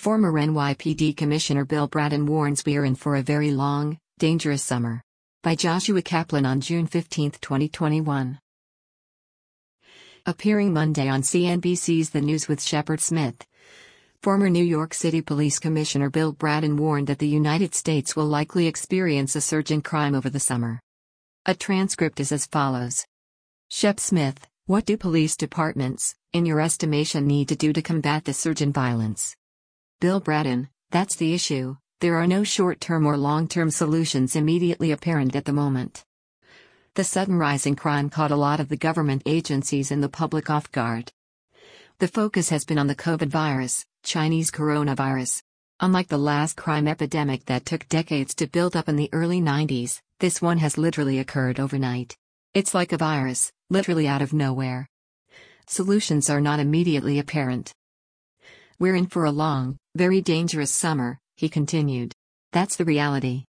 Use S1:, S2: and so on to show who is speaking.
S1: Former NYPD Commissioner Bill Bratton warns we're in for a very long, dangerous summer. By Joshua Kaplan on June 15, 2021. Appearing Monday on CNBC's The News with Shepard Smith. Former New York City Police Commissioner Bill Bratton warned that the United States will likely experience a surge in crime over the summer. A transcript is as follows. Shep Smith, what do police departments, in your estimation, need to do to combat the surge in violence? Bill Bratton, that's the issue. There are no short-term or long-term solutions immediately apparent at the moment. The sudden rise in crime caught a lot of the government agencies and the public off guard. The focus has been on the COVID virus, Chinese coronavirus. Unlike the last crime epidemic that took decades to build up in the early 90s, this one has literally occurred overnight. It's like a virus, literally out of nowhere. Solutions are not immediately apparent. We're in for a long, very dangerous summer, he continued. That's the reality.